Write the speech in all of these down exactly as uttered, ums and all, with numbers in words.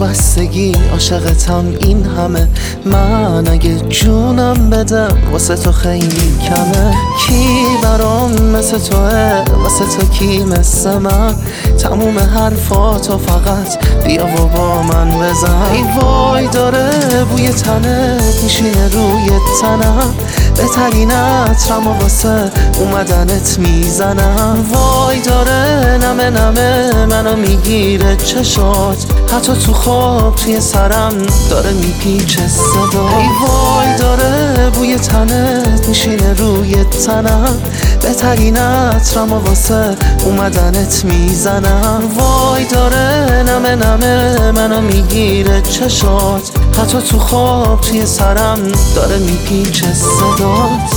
وابستگی عاشقتم این همه. من اگه جونم بدم واسه تو خیلی کمه. کی برام مثل توه، واسه تو کی مثل من؟ تموم حرفاتو فقط بیا و با من بزن. ای وای داره بوی تنت میشینه روی تنم، بهترین عطرم و واسه اومدنت میزنم. وای داره نمه نمه منو میگیره چشات، حتی تو خواب توی سرم داره میپیچه صدا. ای وای داره بوی تنت میشینه روی تنم، بهترین عطرم و واسه اومدنت میزنم. وای داره نمه نمه منو میگیره چشات، حتی تو خواب توی سرم داره میپیچه صدات.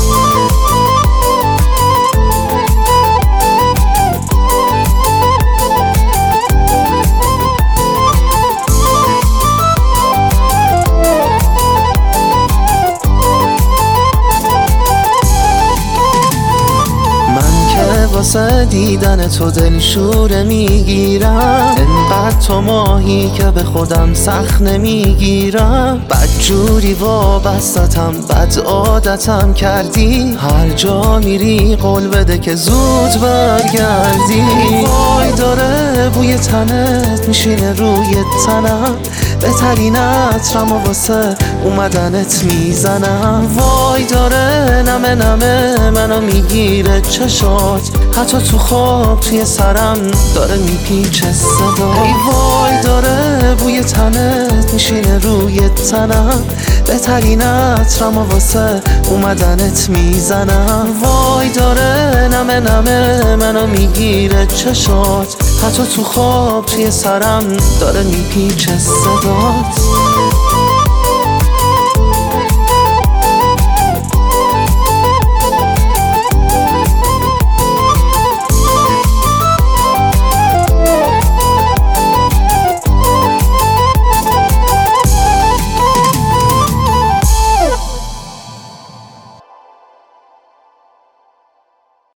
واسه دیدن تو دلشوره میگیرم، انقدر تو ماهی که به خودم سخت نمیگیرم. بدجوری وابستم، بد عادتم کردی، هر جا میری قول بده که زود برگردی. وای داره بوی تنت میشینه روی تنم، بهترین عطرم و واسه اومدنت میزنم. وای داره نمه نمه منو میگیره چشات، حتی تو خواب توی سرم داره میپیچه صدا. ای وای داره بوی تنت میشینه روی تنم، بهترین عطرم و واسه اومدنت میزنم. وای داره نمه نمه منو میگیره چشات، حتی تو خواب توی سرم داره میپیچه صدات.